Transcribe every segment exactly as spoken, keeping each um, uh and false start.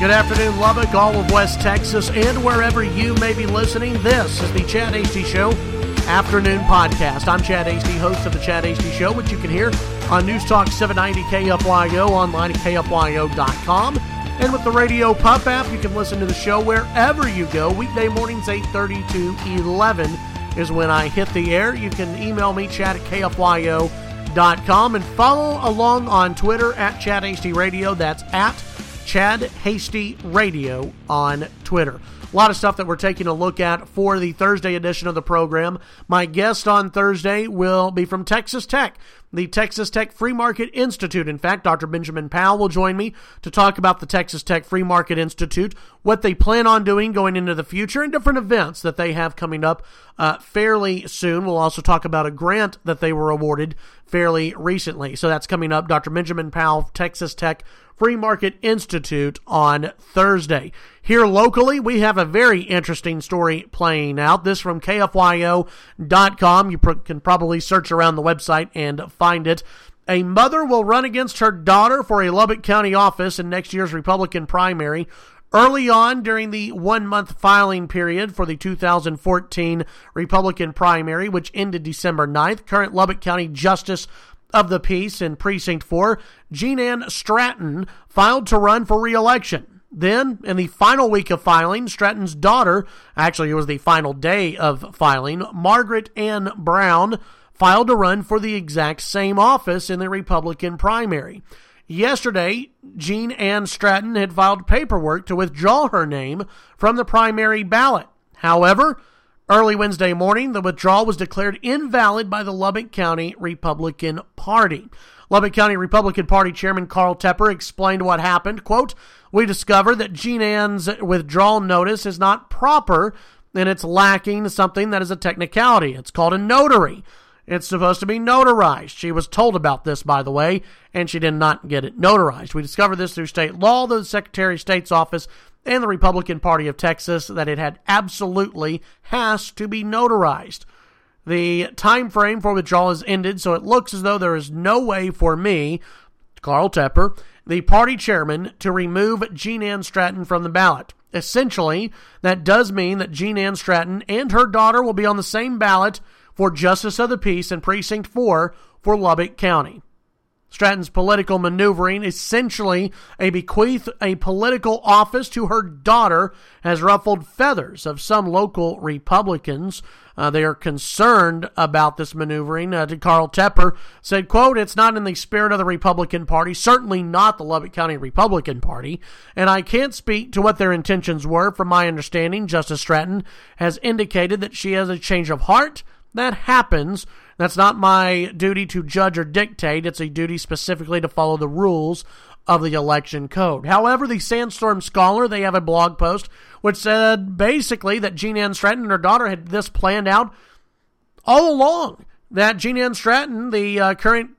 Good afternoon, Lubbock, all of West Texas, and wherever you may be listening. This is the Chad Hasty Show Afternoon Podcast. I'm Chad Hasty, host of the Chad Hasty Show, which you can hear on News Talk seven ninety K F Y O, online at K F Y O dot com. And with the Radio Pup app, you can listen to the show wherever you go. Weekday mornings, eight thirty to eleven is when I hit the air. You can email me, Chad at K F Y O dot com, and follow along on Twitter at Chad Hasty Radio. That's at Chad Hasty Radio on Twitter. A lot of stuff that we're taking a look at for the Thursday edition of the program. My guest on Thursday will be from Texas Tech, the Texas Tech Free Market Institute. In fact, Doctor Benjamin Powell will join me to talk about the Texas Tech Free Market Institute, what they plan on doing going into the future, and different events that they have coming up uh, fairly soon. We'll also talk about a grant that they were awarded fairly recently. So that's coming up. Doctor Benjamin Powell, Texas Tech Free Market Institute on Thursday. Here locally, we have a very interesting story playing out. This from K F Y O dot com. You pr- can probably search around the website and find it. A mother will run against her daughter for a Lubbock County office in next year's Republican primary. Early on during the one-month filing period for the two thousand fourteen Republican primary, which ended December ninth, current Lubbock County Justice of the Peace in Precinct four, Jean Ann Stratton, filed to run for re-election. Then, in the final week of filing, Stratton's daughter, actually it was the final day of filing, Margaret Ann Brown, filed to run for the exact same office in the Republican primary. Yesterday, Jean Ann Stratton had filed paperwork to withdraw her name from the primary ballot. However, early Wednesday morning, the withdrawal was declared invalid by the Lubbock County Republican Party. Lubbock County Republican Party Chairman Carl Tepper explained what happened. Quote, "We discovered that Jean Ann's withdrawal notice is not proper and it's lacking something that is a technicality. It's called a notary. It's supposed to be notarized." She was told about this, by the way, and she did not get it notarized. We discovered this through state law, the Secretary of State's office, and the Republican Party of Texas, that it had absolutely has to be notarized. The time frame for withdrawal has ended, so it looks as though there is no way for me, Carl Tepper, the party chairman, to remove Jean Ann Stratton from the ballot. Essentially, that does mean that Jean Ann Stratton and her daughter will be on the same ballot for Justice of the Peace in Precinct four for Lubbock County. Stratton's political maneuvering, essentially a bequeath a political office to her daughter, has ruffled feathers of some local Republicans. Uh, they are concerned about this maneuvering. Uh, Carl Tepper said, quote, "It's not in the spirit of the Republican Party, certainly not the Lubbock County Republican Party, and I can't speak to what their intentions were. From my understanding, Justice Stratton has indicated that she has a change of heart. That happens. That's not my duty to judge or dictate. It's a duty specifically to follow the rules of the election code." However, the Sandstorm Scholar, they have a blog post which said basically that Jean Ann Stratton and her daughter had this planned out all along. That Jean Ann Stratton, the uh, current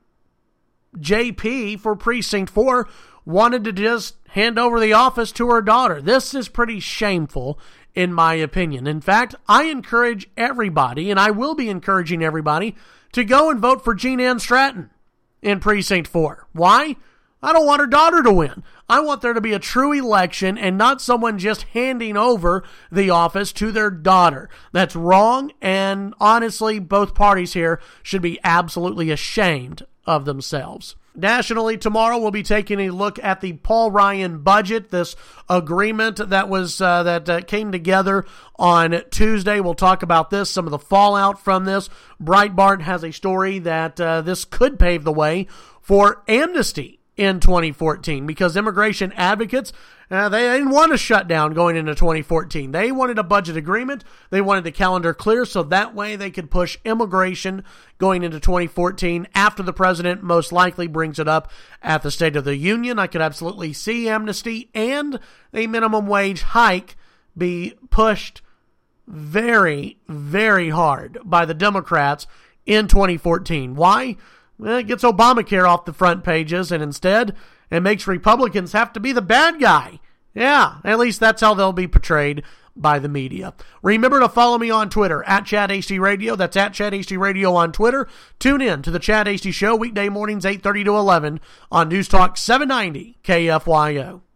J P for Precinct four, wanted to just hand over the office to her daughter. This is pretty shameful, in my opinion. In fact, I encourage everybody, and I will be encouraging everybody, to go and vote for Jean Ann Stratton in Precinct four. Why? I don't want her daughter to win. I want there to be a true election and not someone just handing over the office to their daughter. That's wrong, and honestly, both parties here should be absolutely ashamed of themselves. Nationally, tomorrow we'll be taking a look at the Paul Ryan budget, this agreement that was uh, that uh, came together on Tuesday. We'll talk about this, some of the fallout from this. Breitbart has a story that uh, this could pave the way for amnesty in twenty fourteen, because immigration advocates, uh, they didn't want a shutdown going into twenty fourteen. They wanted a budget agreement. They wanted the calendar clear so that way they could push immigration going into twenty fourteen after the president most likely brings it up at the State of the Union. I could absolutely see amnesty and a minimum wage hike be pushed very, very hard by the Democrats in twenty fourteen. Why? Well, it gets Obamacare off the front pages, and instead it makes Republicans have to be the bad guy. Yeah, at least that's how they'll be portrayed by the media. Remember to follow me on Twitter, at Chad Hasty Radio. That's at Chad Hasty Radio on Twitter. Tune in to the Chad Hasty Show weekday mornings, eight thirty to eleven on News Talk seven ninety K F Y O.